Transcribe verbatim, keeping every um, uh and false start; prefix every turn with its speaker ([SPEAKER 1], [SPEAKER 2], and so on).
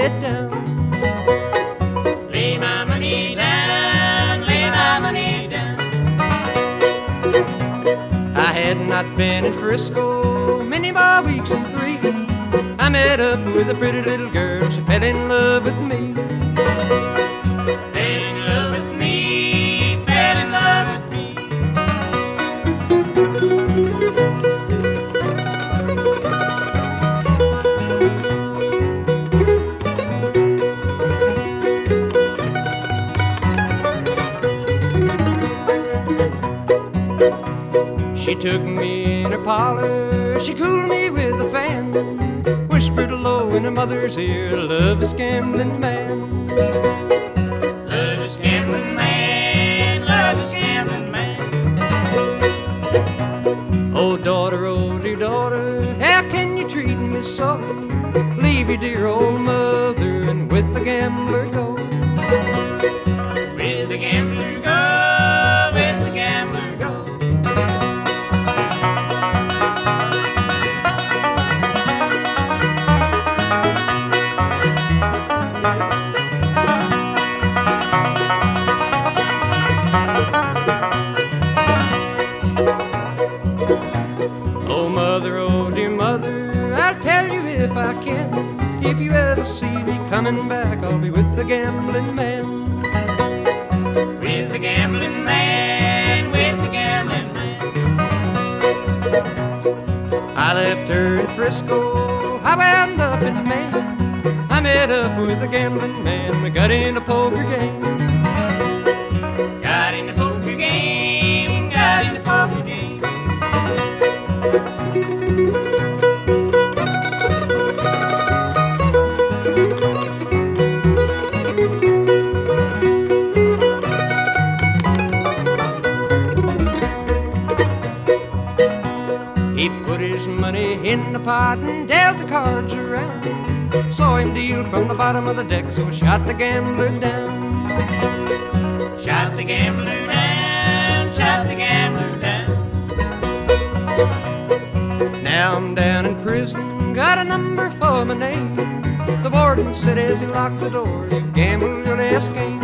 [SPEAKER 1] head down.
[SPEAKER 2] Lay my money down, lay my money down.
[SPEAKER 1] I had not been in Frisco many more weeks than three. I met up with a pretty little girl, she fell in love with me.
[SPEAKER 2] Fell in love with me, fell in love with me.
[SPEAKER 1] She took me in her parlor, she cooled me with a fan, whispered low in her mother's ear, love is gambling man.
[SPEAKER 2] Love is gambling man, love is gambling man.
[SPEAKER 1] Oh daughter, oh dear daughter, how can you treat me so? Leave your dear old mother and with the gambler go.
[SPEAKER 2] With the gambler go, with the gambler go.
[SPEAKER 1] Oh mother, oh dear mother, I'll tell you if I can. If you ever see me coming back, I'll be with the gambling man.
[SPEAKER 2] With the gambling man, with the gambling man.
[SPEAKER 1] I left her in Frisco, I wound up in Maine. I met up with a gambling man, we got in a poker game.
[SPEAKER 2] Got in the poker game, got in the poker game.
[SPEAKER 1] He put his money in the pot and dealt the cards around. Saw him deal from the bottom of the deck, so shot the gambler down.
[SPEAKER 2] Shot the gambler down, shot the gambler down.
[SPEAKER 1] Now I'm down in prison, got a number for my name. The warden said as he locked the door, you've gambled your last game.